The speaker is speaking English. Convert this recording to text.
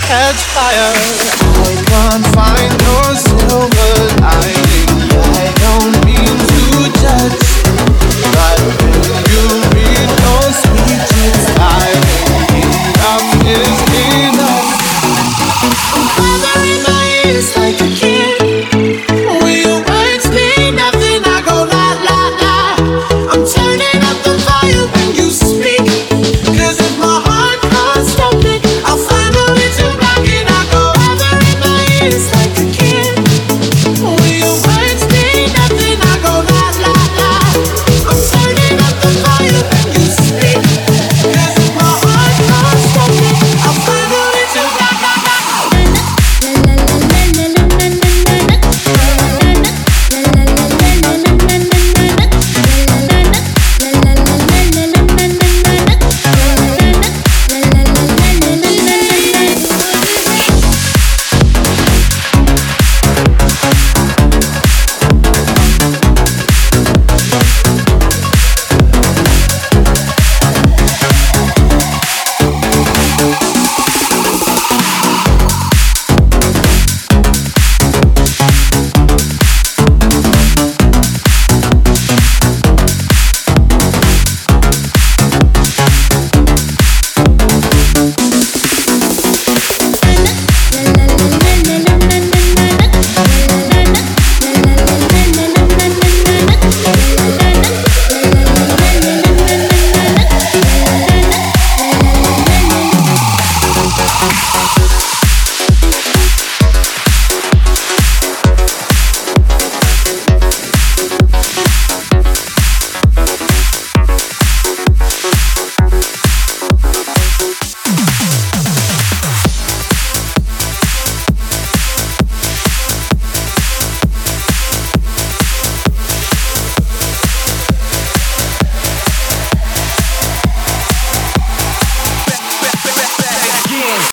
catch fire. I can't find no silver lining. I don't mean to judge, but when you read no speeches, I enough is enough. I'm bothering my ears like a kid. Will your words mean nothing? I go la la la. I'm turning up the volume when you speak. 'Cause if my heart can't stop it, I'll find a way to rock it. I go bothering my ears like a kid. Will your words mean nothing? I go la la la. I'm turning up the volume when you speak. 'Cause if my heart can't stop it, I'll find a way to rock it.